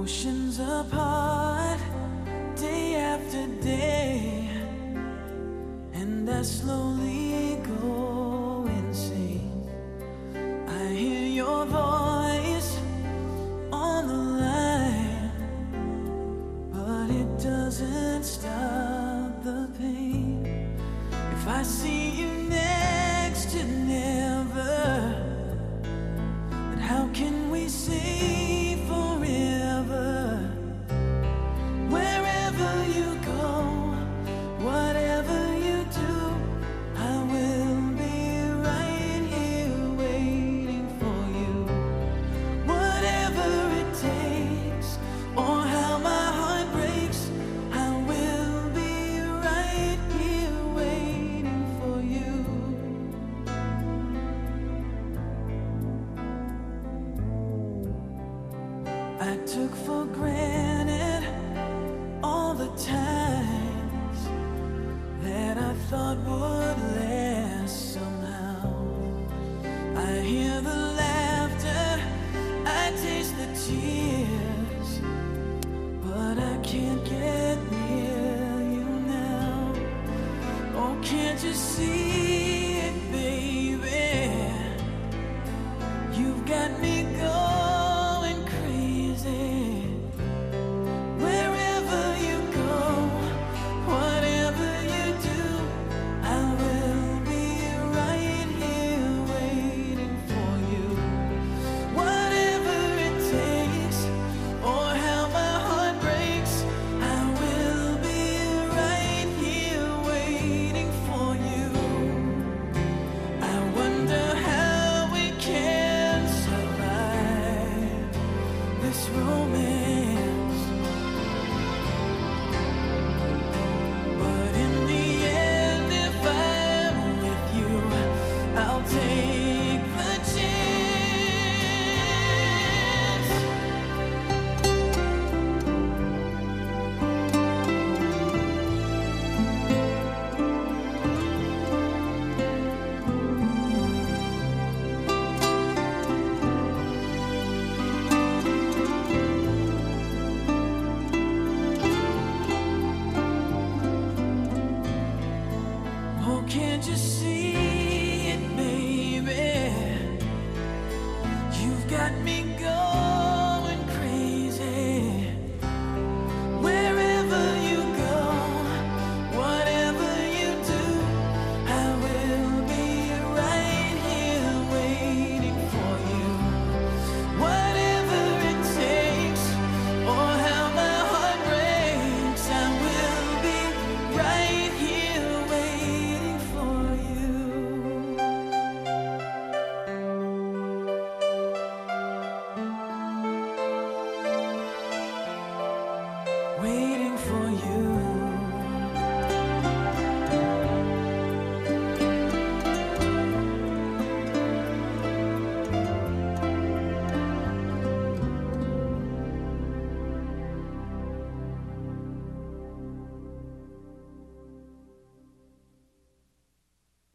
Oceans apart, day after day, and I slowly go insane. I hear your voice on the line, but it doesn't stop the pain. If I see you next to never, then how can we say forever? Wherever you go, whatever you do, I will be right here waiting for you. Whatever it takes, or how my heart breaks, I will be right here waiting for you. I took for granted all the times that I thought would last somehow. I hear the laughter, I taste the tears, but I can't get near you now. Oh, can't you see it, baby? You've got me going crazy. Wherever you go, whatever you do, I will be right here waiting for you. Whatever it takes, or how my heart breaks, I will be right here waiting for you. I wonder how we can survive this romance.